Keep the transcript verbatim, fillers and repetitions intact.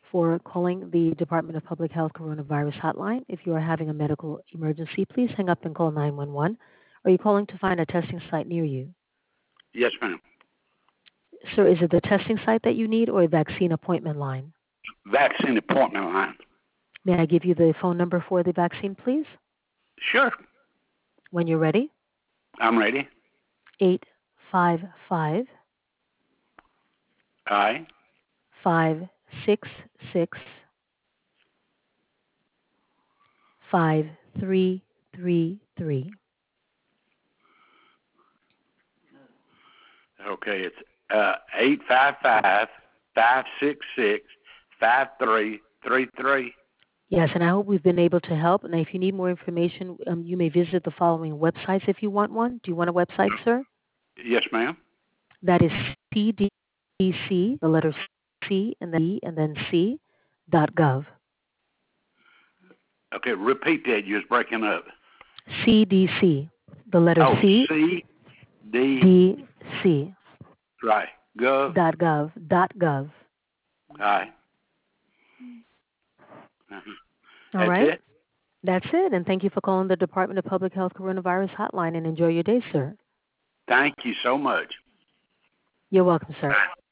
for calling the Department of Public Health Coronavirus Hotline. If you are having a medical emergency, please hang up and call nine one one. Are you calling to find a testing site near you? Yes, ma'am. Sir, is it the testing site that you need or a vaccine appointment line? Vaccine appointment line. May I give you the phone number for the vaccine, please? Sure. When you're ready. I'm ready. eight five five, Aye. five six six, five three three three. Okay, it's uh, eight five five, five six six, five three three three. Yes, and I hope we've been able to help. And if you need more information, um, you may visit the following websites if you want one. Do you want a website, sir? Yes, ma'am. That is C D C, the letter C, and then E, and then C, dot gov. Okay, repeat that. You was breaking up. C D C, the letter Oh, C, C D D C, right. Gov. dot gov, dot gov. Aye. Uh-huh. All That's right. it. That's it. And thank you for calling the Department of Public Health Coronavirus Hotline, and enjoy your day, sir. Thank you so much. You're welcome, sir.